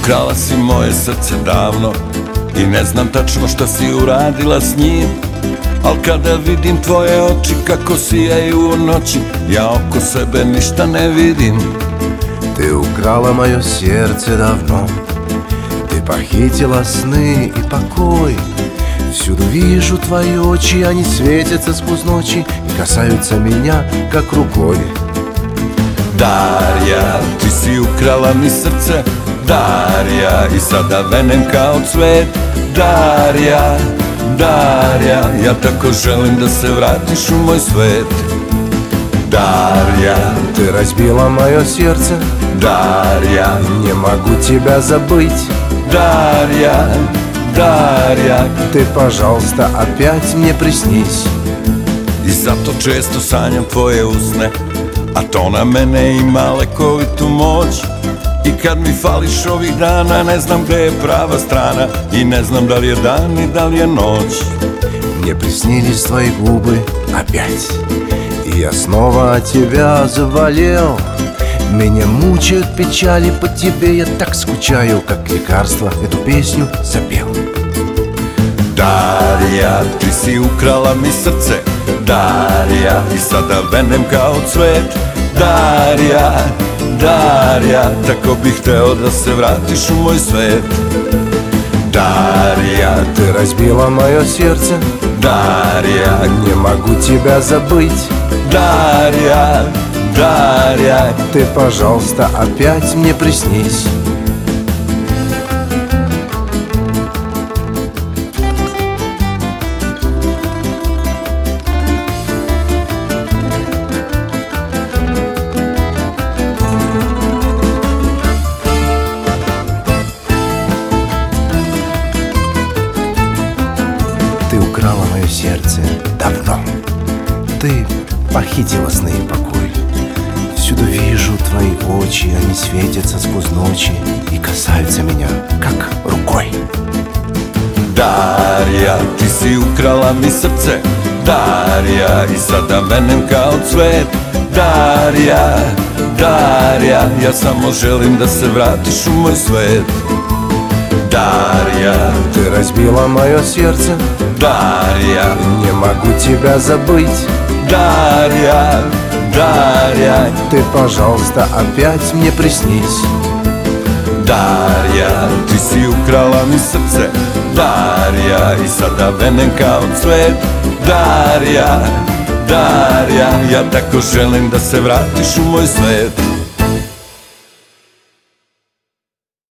ukrala si moje srce davno i ne znam tačno šta si uradila s njim, al kada vidim tvoje oči kako sijaju u noći, ja oko sebe ništa ne vidim. Ты украла мое сердце давно, ты похитила сны и покой. Всюду вижу твои очи, они светятся сквозь ночи и касаются меня, как рукой. Darja, ti si ukrala mi srce, Darja, i sada venem kao cvet. Darja, Darja, ja tako želim da se vratiš u moj svet. Darja, ты разбила мое сердце, Darja, не могу тебя забыть. Darja, Darja, Ты, пожалуйста, опять мне приснись. i zato često sanjam tvoje usne, a to na mene ima lekovitu moć. I kad mi fališ ovih dana, ne znam gde je prava strana i ne znam da li je dan i da li je noć. Мне приснились твои губы опять, и я снова от тебя заболел. Меня мучают печали по тебе, я так скучаю, как лекарство эту песню запел. Darja, ti si ukrala mi srce, Darja, i sada venem kao cvet. Darja, Darja, tako bih hteo da se vratiš u moj svet. Darja, Ты разбила мое сердце, Darja, не могу тебя забыть. Darja, Darja, Ты, пожалуйста, опять мне приснись. Ты украла мое сердце давно, ты похитила сны и покой. Всюду вижу твои очи, они светятся сквозь ночи и касаются меня, как рукой. Darja, ti si ukrala mi srce, Darja, i sada venem kao cvet. Darja, Darja, ja samo želim da se vratiš u moj svet. Darja, Ты разбила мое сердце, Darja, не могу тебя забыть. Darja, Darja, Ты, пожалуйста, опять мне приснись. Darja, ti si ukrala mi srce, Darja, i sada venem kao cvet. Darja, Darja, ja tako želim da se vratiš u moj svet.